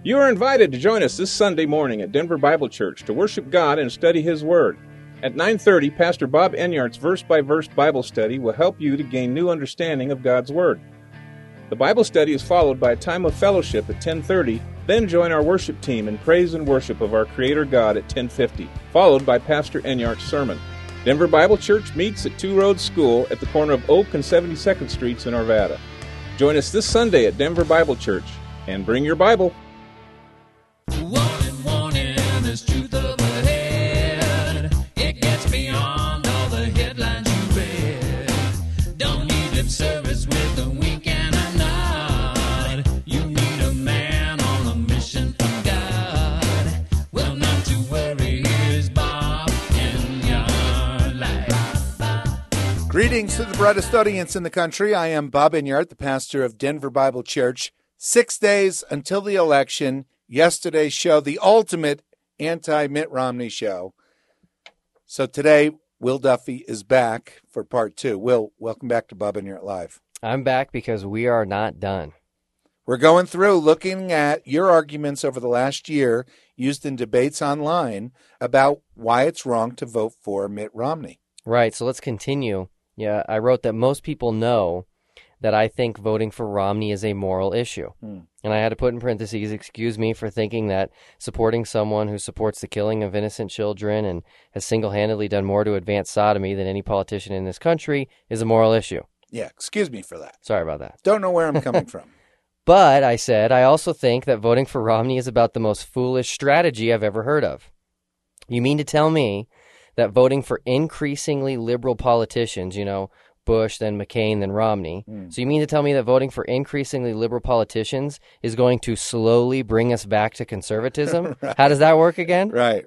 You are invited to join us this Sunday morning at Denver Bible Church to worship God and study His Word. At 9:30, Pastor Bob Enyart's verse-by-verse Bible study will help you to gain new understanding of God's Word. The Bible study is followed by a time of fellowship at 10:30, then join our worship team in praise and worship of our Creator God at 10:50, followed by Pastor Enyart's sermon. Denver Bible Church meets at Two Roads School at the corner of Oak and 72nd Streets in Arvada. Join us this Sunday at Denver Bible Church, and bring your Bible. Warning, warning, there's truth up ahead. It gets beyond all the headlines you read. Don't need lip service with a wink and a nod. You need a man on a mission from God. Well, not to worry, here's Bob Enyart Live. Greetings to the brightest audience in the country. I am Bob Enyart, the pastor of Denver Bible Church. 6 days until the election. Yesterday's show, the ultimate anti-Mitt Romney show. So today, Will Duffy is back for part two. Will, welcome back to Bob Enyart Live. I'm back because we are not done. We're going through looking at your arguments over the last year used in debates online about why it's wrong to vote for Mitt Romney. Right, so let's continue. Yeah, I wrote that most people know that I think voting for Romney is a moral issue. And I had to put in parentheses, excuse me for thinking that supporting someone who supports the killing of innocent children and has single-handedly done more to advance sodomy than any politician in this country is a moral issue. Yeah, excuse me for that. Sorry about that. Don't know where I'm coming from. But, I said, I also think that voting for Romney is about the most foolish strategy I've ever heard of. You mean to tell me that voting for increasingly liberal politicians, Bush, then McCain, then Romney. So you mean to tell me that voting for increasingly liberal politicians is going to slowly bring us back to conservatism? Right. How does that work again? Right.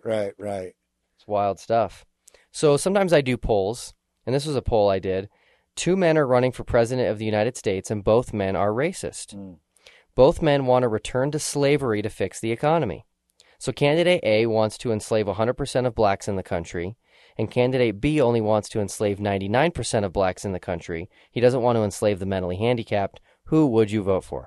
It's wild stuff. So sometimes I do polls, and this was a poll I did. 2 men are running for president of the United States, and both men are racist. Both men want to return to slavery to fix the economy. So candidate A wants to enslave 100% of blacks in the country, and candidate B only wants to enslave 99% of blacks in the country. He doesn't want to enslave the mentally handicapped. Who would you vote for?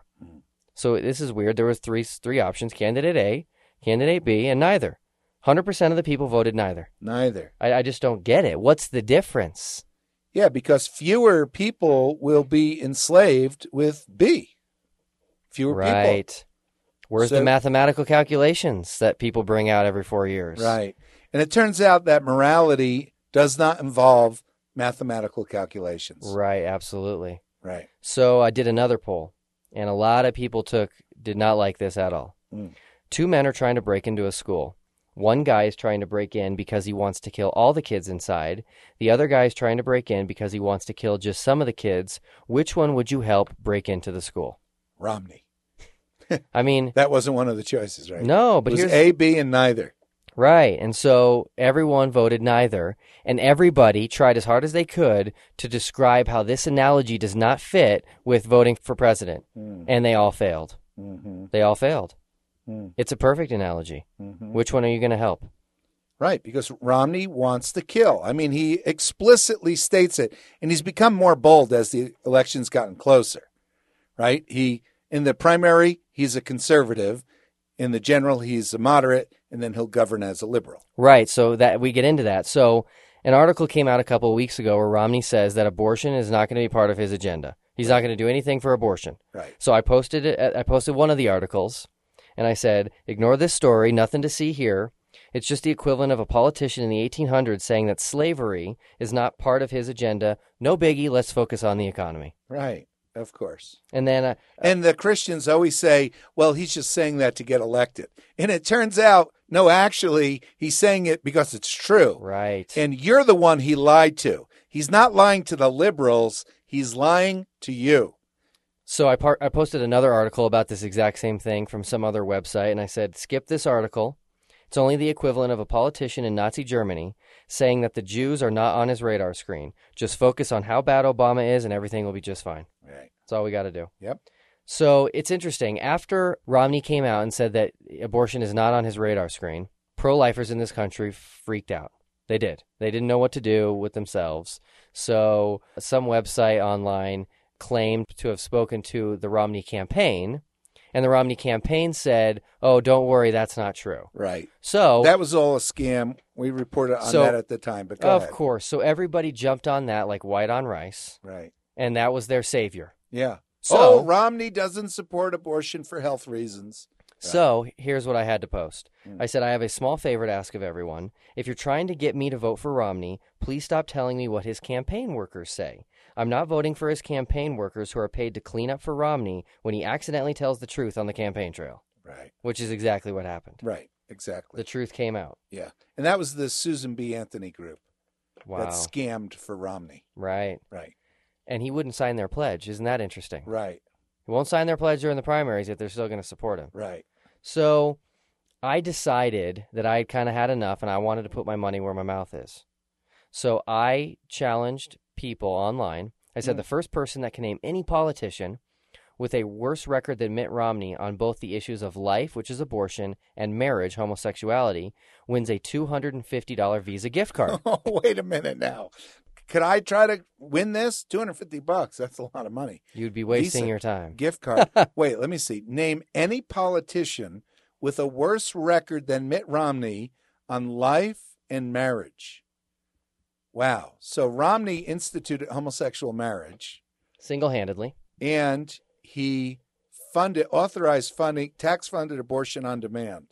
So this is weird. There was three options, candidate A, candidate B, and neither. 100% of the people voted neither. Neither. I just don't get it. What's the difference? Yeah, because fewer people will be enslaved with B. Fewer people. Right. Where's the mathematical calculations that people bring out every 4 years? Right. And it turns out that morality does not involve mathematical calculations. Right, absolutely. Right. So I did another poll, and a lot of people did not like this at all. 2 men are trying to break into a school. One guy is trying to break in because he wants to kill all the kids inside. The other guy is trying to break in because he wants to kill just some of the kids. Which one would you help break into the school? Romney. I mean... That wasn't one of the choices, right? No, but it was here's... A, B, and neither. Right, and so everyone voted neither, and everybody tried as hard as they could to describe how this analogy does not fit with voting for president, and they all failed. They all failed. It's a perfect analogy. Which one are you going to help? Right, because Romney wants to kill. I mean, he explicitly states it, and he's become more bold as the election's gotten closer, right? In the primary, he's a conservative. In the general, he's a moderate, and then he'll govern as a liberal. Right, so that we get into that. So an article came out a couple of weeks ago where Romney says that abortion is not going to be part of his agenda. He's not going to do anything for abortion. Right. So I posted one of the articles, and I said, ignore this story, nothing to see here. It's just the equivalent of a politician in the 1800s saying that slavery is not part of his agenda. No biggie, let's focus on the economy. Right. Of course. And then, and the Christians always say, well, he's just saying that to get elected. And it turns out, no, actually, he's saying it because it's true. Right. And you're the one he lied to. He's not lying to the liberals. He's lying to you. So I posted another article about this exact same thing from some other website. And I said, skip this article. It's only the equivalent of a politician in Nazi Germany saying that the Jews are not on his radar screen. Just focus on how bad Obama is and everything will be just fine. Right. That's all we got to do. Yep. So it's interesting. After Romney came out and said that abortion is not on his radar screen, pro-lifers in this country freaked out. They did. They didn't know what to do with themselves. So some website online claimed to have spoken to the Romney campaign And the Romney campaign said, oh, don't worry, that's not true. Right. So That was all a scam. We reported on that at the time, but go of ahead. course. So everybody jumped on that like white on rice, Right. and that was their savior. Yeah. So- Romney doesn't support abortion for health reasons. So here's what I had to post. Mm. I said, I have a small favor to ask of everyone. If you're trying to get me to vote for Romney, please stop telling me what his campaign workers say. I'm not voting for his campaign workers who are paid to clean up for Romney when he accidentally tells the truth on the campaign trail, Right. which is exactly what happened. Right. Exactly. The truth came out. Yeah. And that was the Susan B. Anthony group Wow. that scammed for Romney. Right. Right. And he wouldn't sign their pledge. Isn't that interesting? Right. He won't sign their pledge during the primaries if they're still going to support him. Right. So I decided that I had kind of had enough and I wanted to put my money where my mouth is. So I challenged people online. I said the first person that can name any politician with a worse record than Mitt Romney on both the issues of life, which is abortion, and marriage, homosexuality, wins a $250 Visa gift card. Oh, wait a minute now. Could I try to win this? $250. That's a lot of money. You'd be wasting Visa your time. Gift card. Wait, let me see. Name any politician with a worse record than Mitt Romney on life and marriage. Wow. So Romney instituted homosexual marriage, Single-handedly. and he authorized funding, tax-funded abortion on demand.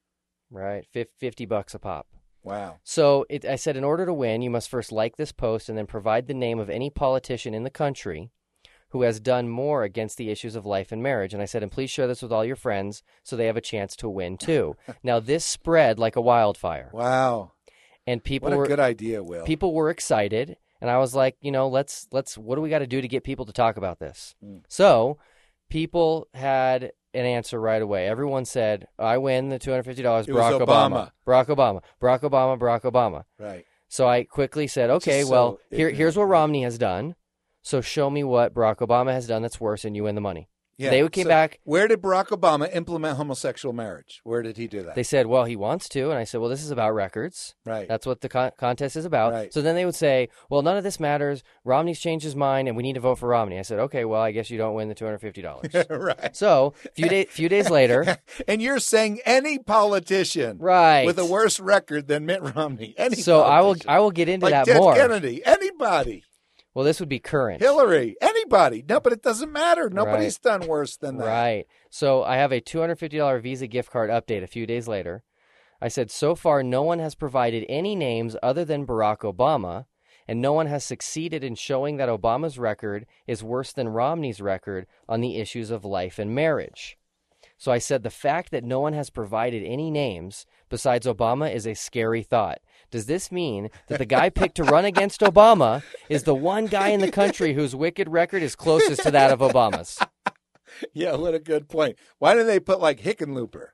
Right. $50 a pop. Wow. So I said, in order to win, you must first like this post and then provide the name of any politician in the country who has done more against the issues of life and marriage. And I said, and please share this with all your friends so they have a chance to win too. Now, this spread like a wildfire. Wow. And people What a were good idea, Will. people were excited. And I was like, let's what do we got to do to get people to talk about this? So people had an answer right away. Everyone said, I win the $250, It was Barack Obama. Barack Obama, Barack Obama, Barack Obama. Right. So I quickly said, okay, Just well, so here's what Romney has done. So show me what Barack Obama has done that's worse, and you win the money. Yeah. They came So back. Where did Barack Obama implement homosexual marriage? Where did he do that? They said, well, he wants to. And I said, well, this is about records. Right. That's what the contest is about. Right. So then they would say, well, none of this matters. Romney's changed his mind, and we need to vote for Romney. I said, okay, well, I guess you don't win the $250. Right. So few days later, And you're saying any politician right. with a worse record than Mitt Romney. Any So politician. I will get into like that Ted more. Kennedy. Anybody. Well, this would be current. Hillary. Anybody. No, but it doesn't matter. Nobody's done worse than that. Right. So I have a $250 Visa gift card update a few days later. I said, so far, no one has provided any names other than Barack Obama, and no one has succeeded in showing that Obama's record is worse than Romney's record on the issues of life and marriage. So I said, the fact that no one has provided any names besides Obama is a scary thought. Does this mean that the guy picked to run against Obama is the one guy in the country whose wicked record is closest to that of Obama's? Yeah, what a good point. Why didn't they put like Hickenlooper?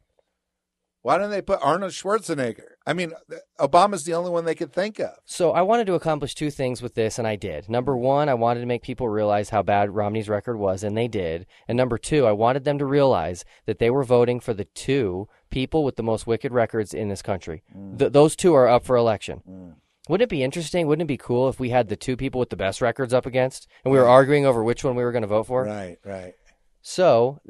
Why didn't they put Arnold Schwarzenegger? I mean, Obama's the only one they could think of. So I wanted to accomplish two things with this, and I did. Number one, I wanted to make people realize how bad Romney's record was, and they did. And number two, I wanted them to realize that they were voting for the two people with the most wicked records in this country. Those two are up for election. Wouldn't it be interesting? Wouldn't it be cool if we had the two people with the best records up against, and we were arguing over which one we were going to vote for? Right, right. So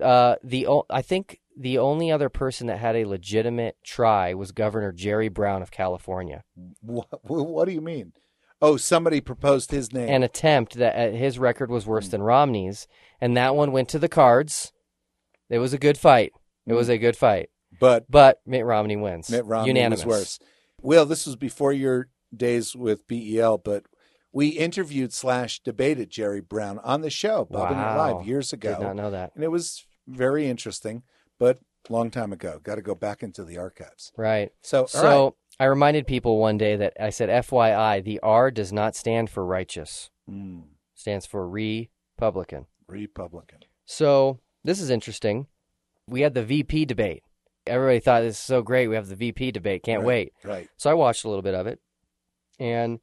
I think the only other person that had a legitimate try was Governor Jerry Brown of California. What do you mean? Oh, somebody proposed his name. An attempt that his record was worse than Romney's, and that one went to the cards. It was a good fight. It was a good fight. but Mitt Romney wins. Mitt Romney Unanimous. was worse. Will, this was before your days with BEL, but we interviewed / debated Jerry Brown on the show, Bob and Your Wow. Live, years ago. Did not know that. And it was very interesting, but long time ago. Got to go back into the archives. Right. So, So all right. I reminded people one day that I said, FYI, the R does not stand for righteous. Stands for Republican. Republican. So this is interesting. We had the VP debate. Everybody thought this is so great. We have the VP debate. Can't wait. Right. So I watched a little bit of it. And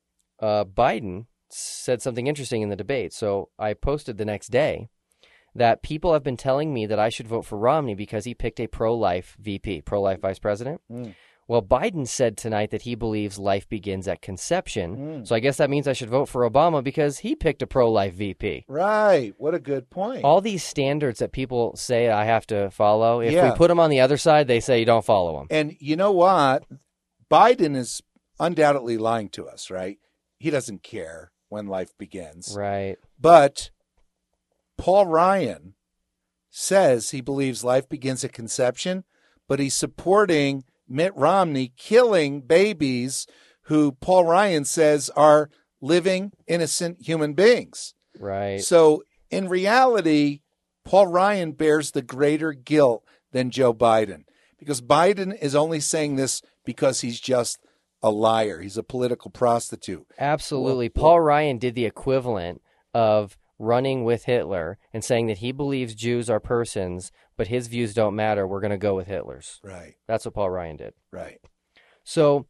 Biden said something interesting in the debate. So I posted the next day that people have been telling me that I should vote for Romney because he picked a pro-life VP, pro-life vice president. Well, Biden said tonight that he believes life begins at conception. So I guess that means I should vote for Obama because he picked a pro-life VP. Right. What a good point. All these standards that people say I have to follow, if Yeah. we put them on the other side, they say you don't follow them. And you know what? Biden is undoubtedly lying to us, right? He doesn't care when life begins. Right. But Paul Ryan says he believes life begins at conception, but he's supporting Mitt Romney killing babies who Paul Ryan says are living, innocent human beings. Right. So in reality, Paul Ryan bears the greater guilt than Joe Biden, because Biden is only saying this because he's just a liar. He's a political prostitute. Absolutely. Paul Ryan did the equivalent of running with Hitler and saying that he believes Jews are persons, but his views don't matter. We're going to go with Hitler's. Right, That's what Paul Ryan did. right. So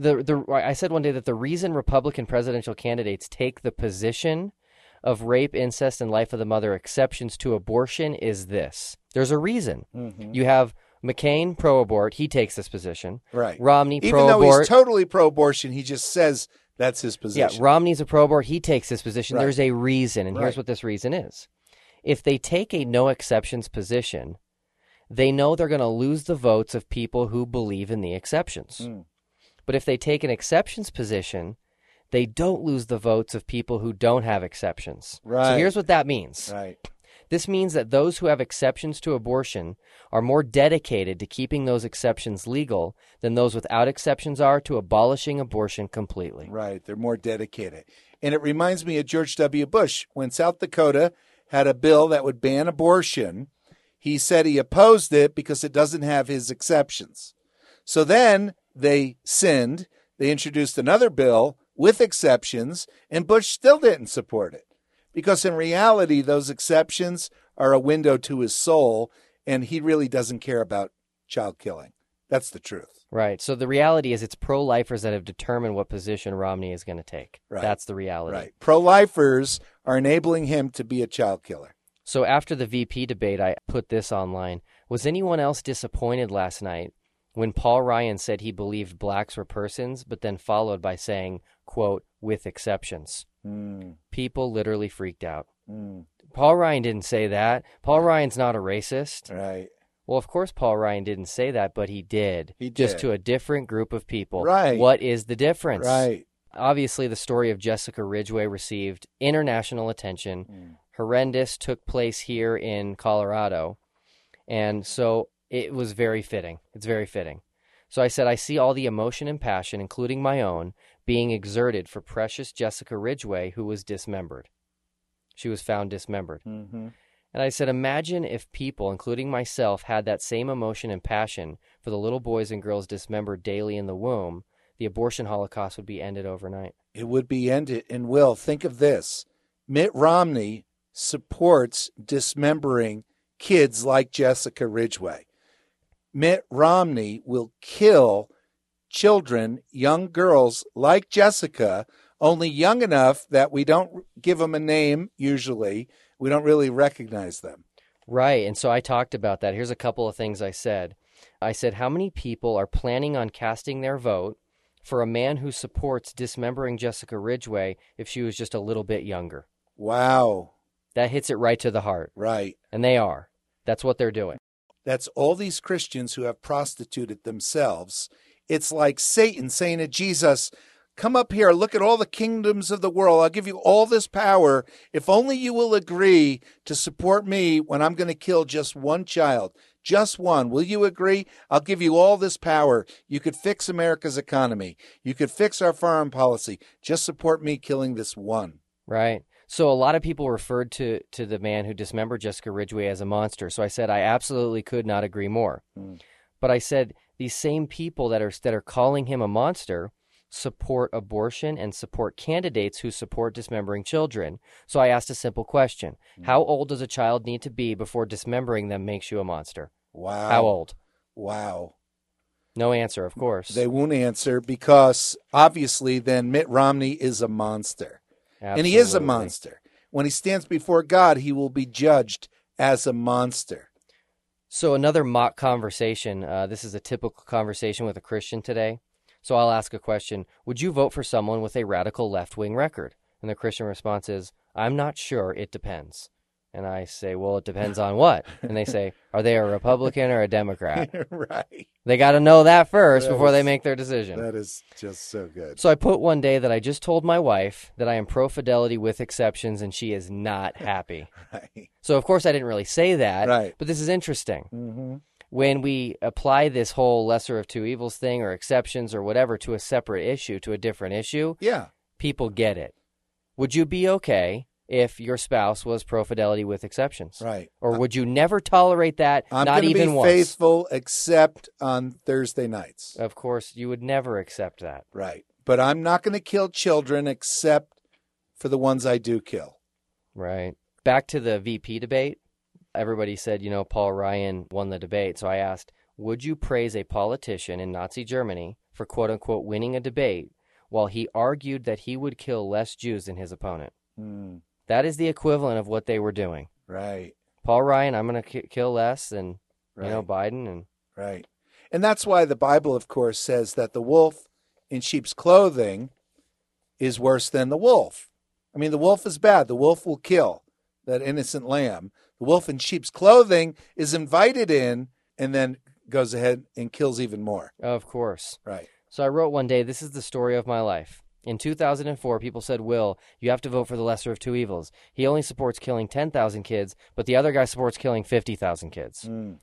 I said one day that the reason Republican presidential candidates take the position of rape, incest, and life of the mother exceptions to abortion is this. There's a reason. You have McCain, pro-abort. He takes this position. Right. Romney, Even pro-abort. though he's totally pro-abortion, he just says that's his Yeah, position. Romney's a pro-abort. He takes this position. Right. There's a reason, and Right. here's what this reason is. If they take a no-exceptions position, they know they're going to lose the votes of people who believe in the exceptions. But if they take an exceptions position, they don't lose the votes of people who don't have exceptions. So Right. here's what that means. Right. This means that those who have exceptions to abortion are more dedicated to keeping those exceptions legal than those without exceptions are to abolishing abortion completely. Right. They're more dedicated. And it reminds me of George W. Bush. When South Dakota had a bill that would ban abortion, he said he opposed it because it doesn't have his exceptions. So then they sinned. They introduced another bill with exceptions, and Bush still didn't support it. Because in reality, those exceptions are a window to his soul, and he really doesn't care about child killing. That's the truth. Right. So the reality is it's pro-lifers that have determined what position Romney is going to take. Right. That's the reality. Right. Pro-lifers are enabling him to be a child killer. So after the VP debate, I put this online. Was anyone else disappointed last night when Paul Ryan said he believed blacks were persons, but then followed by saying, quote, with exceptions? People literally freaked out. Paul Ryan didn't say that. Paul Ryan's not a racist. Right. Well, of course Paul Ryan didn't say that, but he did. He Just did. to a different group of people. Right. What is the difference? Right. Obviously, the story of Jessica Ridgway received international attention. Horrendous, took place here in Colorado. And so it was very fitting. It's very fitting. So I said, I see all the emotion and passion, including my own, being exerted for precious Jessica Ridgway, who was dismembered. She was found dismembered. And I said, imagine if people, including myself, had that same emotion and passion for the little boys and girls dismembered daily in the womb, the abortion holocaust would be ended overnight. It would be ended. And Will, think of this. Mitt Romney supports dismembering kids like Jessica Ridgway. Mitt Romney will kill children, young girls like Jessica, only young enough that we don't give them a name usually. We don't really recognize them. Right, and so I talked about that. Here's a couple of things I said. I said, how many people are planning on casting their vote for a man who supports dismembering Jessica Ridgway if she was just a little bit younger? Wow. That hits it right to the heart. Right. And they are. That's what they're doing. That's all these Christians who have prostituted themselves. It's like Satan saying to Jesus, come up here, look at all the kingdoms of the world. I'll give you all this power if only you will agree to support me when I'm going to kill just one child. Just one. Will you agree? I'll give you all this power. You could fix America's economy. You could fix our foreign policy. Just support me killing this one. Right. So a lot of people referred to the man who dismembered Jessica Ridgway as a monster. So I said, I absolutely could not agree more. But I said, these same people that are calling him a monster support abortion and support candidates who support dismembering children. So I asked a simple question. How old does a child need to be before dismembering them makes you a monster? Wow. How old? Wow. No answer, of course. They won't answer because obviously then Mitt Romney is a monster. And he is a Absolutely. monster. When he stands before God, he will be judged as a monster. So another mock conversation. This is a typical conversation with a Christian today. So I'll ask a question. Would you vote for someone with a radical left-wing record? And the Christian response is, I'm not sure. It depends. And I say, well, it depends on what? And they say, are they a Republican or a Democrat? Right. They got to know that first That before they is- make their decision. That is just so good. So I put one day that I just told my wife that I am pro-fidelity with exceptions, and she is not happy. Right. So, of course, I didn't really say that, Right. but this is interesting. Mm-hmm. When we apply this whole lesser of two evils thing or exceptions or whatever to a separate issue, to a different issue, Yeah. people get it. Would you be okay if your spouse was pro-fidelity with exceptions? Right. Or would you never tolerate that, I'm not going to even be once? faithful except on Thursday nights. Of course, you would never accept that. Right. But I'm not going to kill children except for the ones I do kill. Right. Back to the VP debate. Everybody said, Paul Ryan won the debate. So I asked, would you praise a politician in Nazi Germany for quote-unquote winning a debate while he argued that he would kill less Jews than his opponent? Mm, That is the equivalent of what they were doing. right. Paul Ryan, I'm going to kill less than, Right. Biden. And Right. And that's why the Bible, of course, says that the wolf in sheep's clothing is worse than the wolf. I mean, the wolf is bad. The wolf will kill that innocent lamb. The wolf in sheep's clothing is invited in and then goes ahead and kills even more. of course. Right. So I wrote one day, this is the story of my life. In 2004, people said, Will, you have to vote for the lesser of two evils. He only supports killing 10,000 kids, but the other guy supports killing 50,000 kids.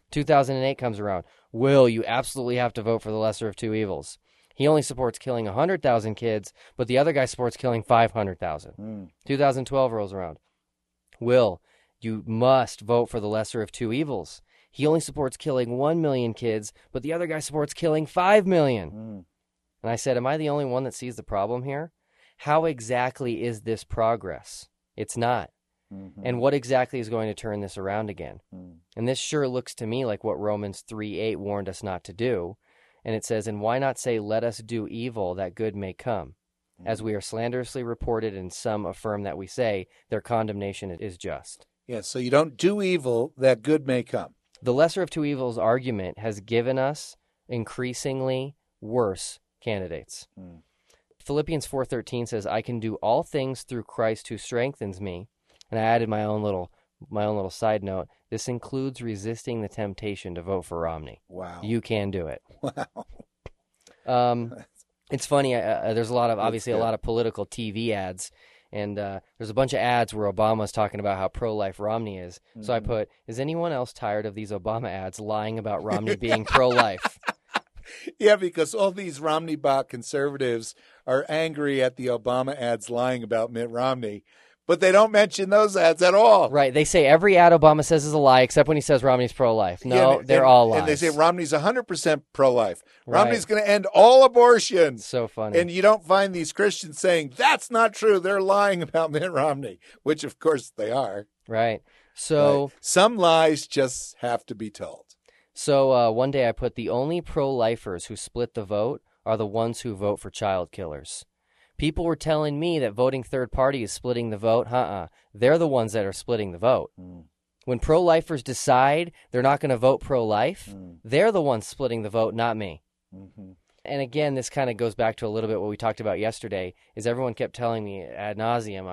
2008 comes around. Will, you absolutely have to vote for the lesser of two evils. He only supports killing 100,000 kids, but the other guy supports killing 500,000. 2012 rolls around. Will, you must vote for the lesser of two evils. He only supports killing 1 million kids, but the other guy supports killing 5 million. And I said, am I the only one that sees the problem here? How exactly is this progress? It's not. And what exactly is going to turn this around again? And this sure looks to me like what Romans 3:8 warned us not to do. And it says, and why not say, let us do evil that good may come? As we are slanderously reported, and some affirm that we say, their condemnation is just. Yeah, so you don't do evil that good may come. The lesser of two evils argument has given us increasingly worse candidates. Philippians 4:13 says, I can do all things through Christ who strengthens me. And I added my own little side note. This includes resisting the temptation to vote for Romney. Wow. You can do it. Wow. It's funny. There's a lot of good. a lot of political TV ads, and there's a bunch of ads where Obama's talking about how pro-life Romney is. So I put, is anyone else tired of these Obama ads lying about Romney being pro-life? Yeah, because all these Romney bot conservatives are angry at the Obama ads lying about Mitt Romney, but they don't mention those ads at all. Right. They say every ad Obama says is a lie, except when he says Romney's pro-life. No, Yeah, they're all lies. And they say Romney's 100% pro-life. Right. Romney's going to end all abortions. So funny. And you don't find these Christians saying, that's not true. They're lying about Mitt Romney, which, of course, they are. Right. So Right. Some lies just have to be told. So one day I put the only pro-lifers who split the vote are the ones who vote for child killers. People were telling me that voting third party is splitting the vote. They're the ones that are splitting the vote. When pro-lifers decide they're not going to vote pro-life, they're the ones splitting the vote, not me. And again, this kind of goes back to a little bit what we talked about yesterday, is everyone kept telling me ad nauseum,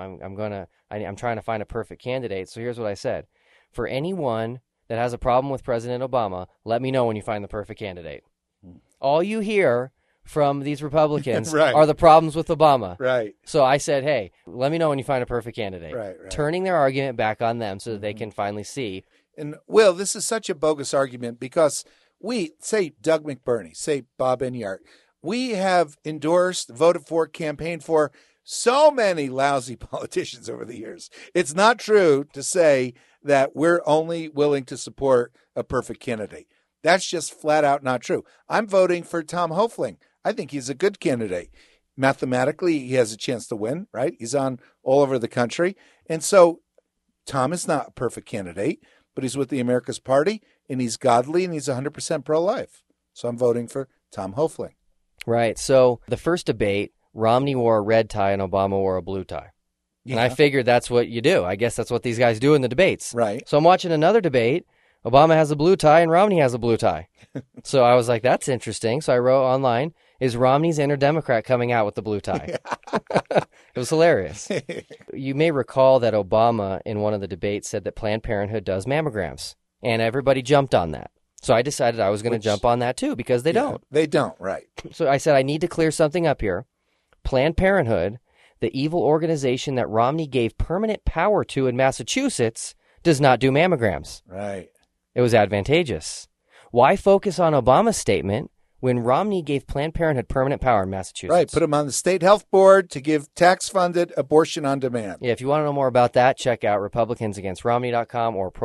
I'm trying to find a perfect candidate. So here's what I said. For anyone that has a problem with President Obama, let me know when you find the perfect candidate. All you hear from these Republicans Right. are the problems with Obama. Right. So I said, hey, let me know when you find a perfect candidate. Right. Turning their argument back on them so that they can finally see. And, Will, this is such a bogus argument because we, say Doug McBurney, say Bob Enyart, we have endorsed, voted for, campaigned for so many lousy politicians over the years. It's not true to say that we're only willing to support a perfect candidate. That's just flat out not true. I'm voting for Tom Hoefling. I think he's a good candidate. Mathematically, he has a chance to win, right? He's on all over the country. And so Tom is not a perfect candidate, but he's with the America's Party, and he's godly, and he's 100% pro-life. So I'm voting for Tom Hoefling. Right. So the first debate, Romney wore a red tie and Obama wore a blue tie. And I figured that's what you do. I guess that's what these guys do in the debates. Right. So I'm watching another debate. Obama has a blue tie and Romney has a blue tie. So I was like, that's interesting. So I wrote online, is Romney's inner Democrat coming out with the blue tie? It was hilarious. You may recall that Obama in one of the debates said that Planned Parenthood does mammograms, and everybody jumped on that. So I decided I was going to jump on that too, because they don't. They don't, right. So I said, I need to clear something up here. Planned Parenthood, the evil organization that Romney gave permanent power to in Massachusetts, does not do mammograms. Right. It was advantageous. Why focus on Obama's statement when Romney gave Planned Parenthood permanent power in Massachusetts? Right. Put them on the state health board to give tax-funded abortion on demand. Yeah, if you want to know more about that, check out RepublicansAgainstRomney.com or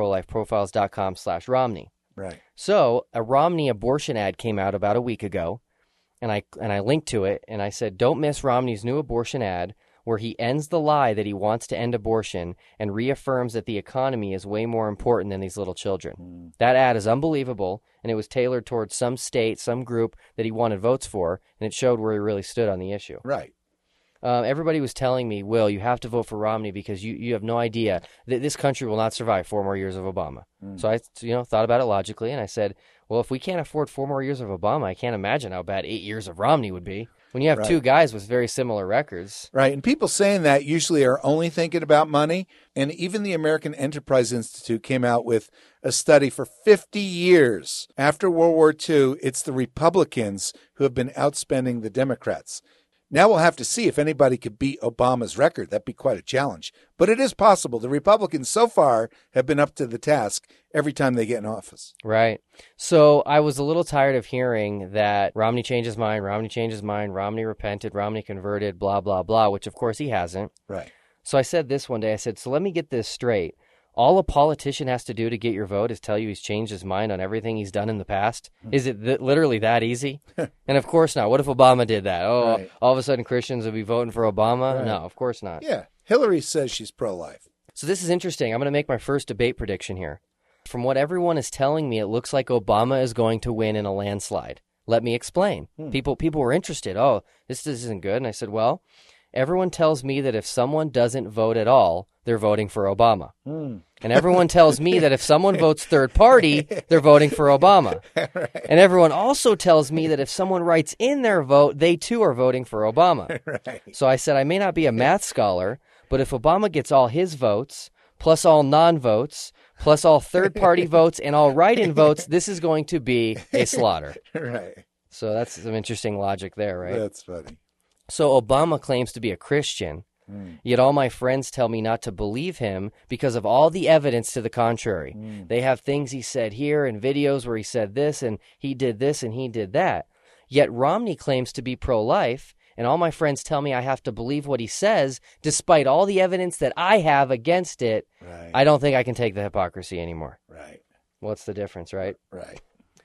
ProLifeProfiles.com/Romney. Right. So a Romney abortion ad came out about a week ago, and I linked to it, and I said, don't miss Romney's new abortion ad where he ends the lie that he wants to end abortion and reaffirms that the economy is way more important than these little children. That ad is unbelievable, and it was tailored towards some state, some group that he wanted votes for, and it showed where he really stood on the issue. Right. Everybody was telling me, Will, you have to vote for Romney because you have no idea that this country will not survive 4 more years of Obama. So I thought about it logically, and I said, well, if we can't afford 4 more years of Obama, I can't imagine how bad 8 years of Romney would be. When you have two guys with very similar records. Right. And people saying that usually are only thinking about money. And even the American Enterprise Institute came out with a study for 50 years. After World War II, it's the Republicans who have been outspending the Democrats. Now we'll have to see if anybody could beat Obama's record. That'd be quite a challenge. But it is possible. The Republicans so far have been up to the task every time they get in office. Right. So I was a little tired of hearing that Romney changed his mind, Romney changed his mind, Romney repented, Romney converted, blah, blah, blah, which of course he hasn't. Right. So I said this one day, I said, so let me get this straight. All a politician has to do to get your vote is tell you he's changed his mind on everything he's done in the past? Is it literally that easy? And of course not. What if Obama did that? Oh, Right. all of a sudden Christians would be voting for Obama? Right. No, of course not. Yeah. Hillary says she's pro-life. So this is interesting. I'm going to make my first debate prediction here. From what everyone is telling me, it looks like Obama is going to win in a landslide. Let me explain. People were interested. Oh, this isn't good. And I said, well, everyone tells me that if someone doesn't vote at all, they're voting for Obama. And everyone tells me that if someone votes third party, they're voting for Obama. Right. And everyone also tells me that if someone writes in their vote, they too are voting for Obama. Right. So I said, I may not be a math scholar, but if Obama gets all his votes, plus all non-votes, plus all third-party votes, and all write-in votes, this is going to be a slaughter. Right. So that's some interesting logic there, right? That's funny. So Obama claims to be a Christian, yet all my friends tell me not to believe him because of all the evidence to the contrary. They have things he said here and videos where he said this and he did this and he did that. Yet Romney claims to be pro-life, and all my friends tell me I have to believe what he says despite all the evidence that I have against it. Right. I don't think I can take the hypocrisy anymore. Right. What's the difference, right? Right.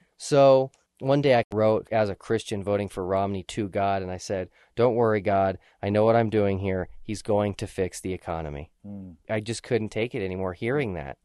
So one day I wrote as a Christian voting for Romney to God, and I said, don't worry, God. I know what I'm doing here. He's going to fix the economy. I just couldn't take it anymore hearing that.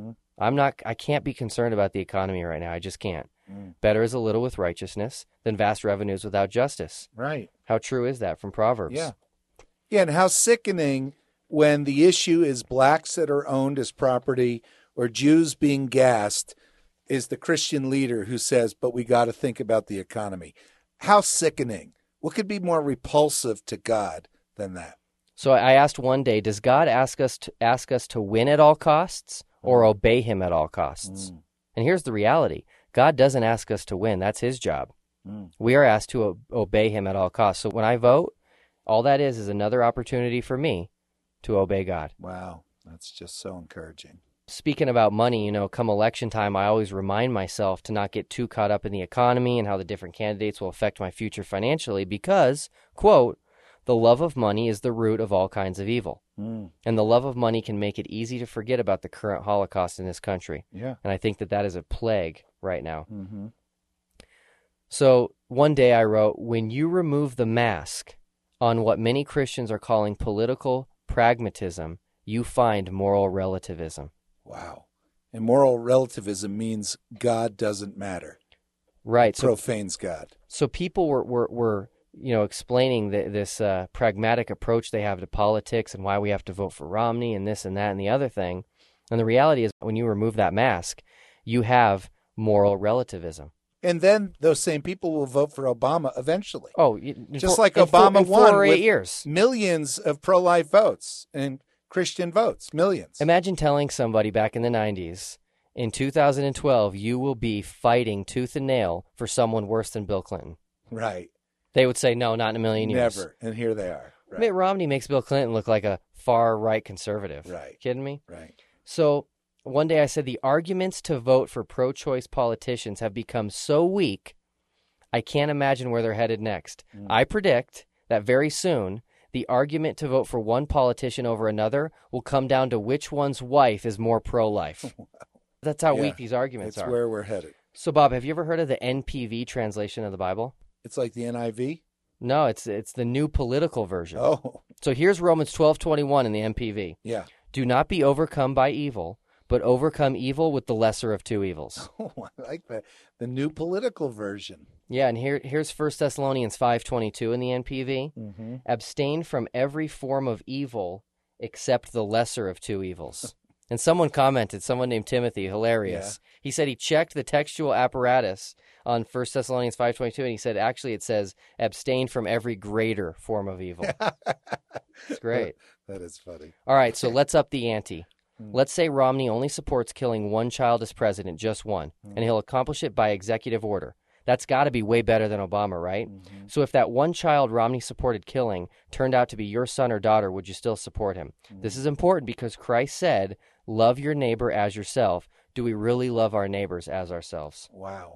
I can't be concerned about the economy right now. I just can't. Better is a little with righteousness than vast revenues without justice. Right. How true is that from Proverbs? Yeah. Yeah, and how sickening when the issue is blacks that are owned as property or Jews being gassed is the Christian leader who says, but we got to think about the economy. How sickening. What could be more repulsive to God than that? So I asked one day, does God ask us to win at all costs or obey him at all costs? And here's the reality. God doesn't ask us to win. That's his job. We are asked to obey him at all costs. So when I vote, all that is another opportunity for me to obey God. Wow. That's just so encouraging. Speaking about money, come election time, I always remind myself to not get too caught up in the economy and how the different candidates will affect my future financially because, quote, the love of money is the root of all kinds of evil. And the love of money can make it easy to forget about the current Holocaust in this country. Yeah. And I think that is a plague right now. So one day I wrote, when you remove the mask on what many Christians are calling political pragmatism, you find moral relativism. Wow. And moral relativism means God doesn't matter. Right. Profanes God. So people were explaining this pragmatic approach they have to politics and why we have to vote for Romney and this and that and the other thing. And the reality is when you remove that mask, you have moral relativism. And then those same people will vote for Obama eventually. Oh, Just like Obama won 4 or 8 with years. millions of pro-life votes and Christian votes, millions. Imagine telling somebody back in the 90s, in 2012, you will be fighting tooth and nail for someone worse than Bill Clinton. Right. They would say, no, not in a million years. Never. And here they are. Right. Mitt Romney makes Bill Clinton look like a far-right conservative. Right. Kidding me? Right. So one day I said the arguments to vote for pro-choice politicians have become so weak, I can't imagine where they're headed next. I predict that very soon, the argument to vote for one politician over another will come down to which one's wife is more pro-life. That's how Yeah. weak these arguments It's are. where we're headed. So, Bob, have you ever heard of the NPV translation of the Bible? It's like the NIV. No, it's the new political version. Oh, So here's Romans 12:21 in the NPV. yeah. Do not be overcome by evil, but overcome evil with the lesser of two evils. Oh, I like that. The new political version. Yeah, and here's 1 Thessalonians 5:22 in the NPV. Mm-hmm. Abstain from every form of evil except the lesser of two evils. And someone commented, someone named Timothy, hilarious. He said he checked the textual apparatus on 1 Thessalonians 5:22, and he said, actually, it says, abstain from every greater form of evil. It's great. That is funny. All right, so let's up the ante. Let's say Romney only supports killing one child as president, just one, and he'll accomplish it by executive order. That's got to be way better than Obama, right? So if that one child Romney supported killing turned out to be your son or daughter, would you still support him? This is important because Christ said, love your neighbor as yourself. Do we really love our neighbors as ourselves? Wow.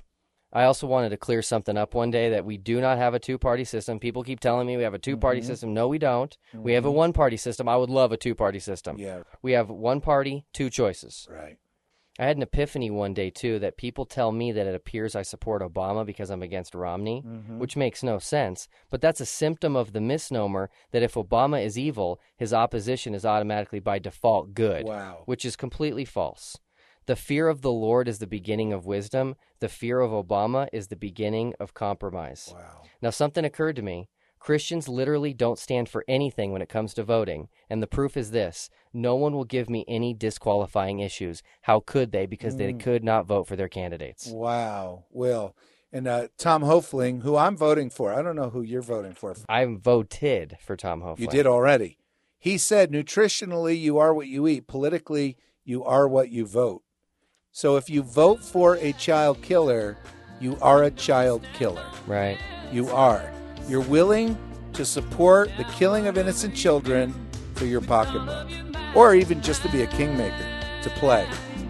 I also wanted to clear something up one day that we do not have a two-party system. People keep telling me we have a two-party system. No, we don't. We have a one-party system. I would love a two-party system. Yeah, We have one party, two choices. right. I had an epiphany one day, too, that people tell me that it appears I support Obama because I'm against Romney, which makes no sense. But that's a symptom of the misnomer that if Obama is evil, his opposition is automatically by default good, Wow. which is completely false. The fear of the Lord is the beginning of wisdom. The fear of Obama is the beginning of compromise. Wow. Now, something occurred to me. Christians literally don't stand for anything when it comes to voting. And the proof is this. No one will give me any disqualifying issues. How could they? Because they could not vote for their candidates. Wow. Will. And Tom Hoefling, who I'm voting for. I don't know who you're voting for. I voted for Tom Hoefling. You did already. He said, nutritionally, you are what you eat. Politically, you are what you vote. So if you vote for a child killer, you are a child killer. Right. You are. You're willing to support the killing of innocent children for your pocketbook, or even just to be a kingmaker, to play.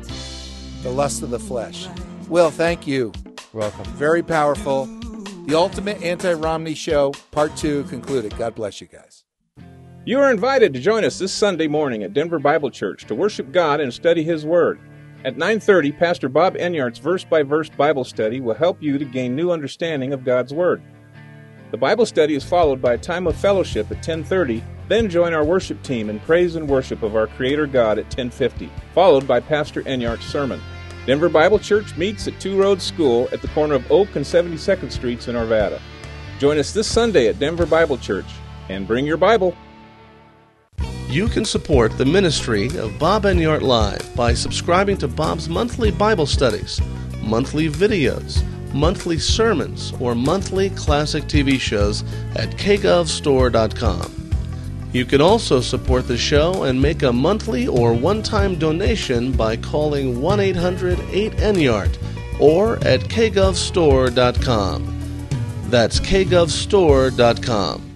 The lust of the flesh. Will, thank you. Welcome. Very powerful. The Ultimate Anti-Romney Show, Part 2 concluded. God bless you guys. You are invited to join us this Sunday morning at Denver Bible Church to worship God and study His Word. At 9:30, Pastor Bob Enyart's verse-by-verse Bible study will help you to gain new understanding of God's Word. The Bible study is followed by a time of fellowship at 10:30, then join our worship team in praise and worship of our Creator God at 10:50, followed by Pastor Enyart's sermon. Denver Bible Church meets at Two Roads School at the corner of Oak and 72nd Streets in Arvada. Join us this Sunday at Denver Bible Church, and bring your Bible. You can support the ministry of Bob Enyart Live by subscribing to Bob's monthly Bible studies, monthly videos, monthly sermons, or monthly classic TV shows at kgovstore.com. You can also support the show and make a monthly or one-time donation by calling 1-800-8-ENYART or at kgovstore.com. That's kgovstore.com.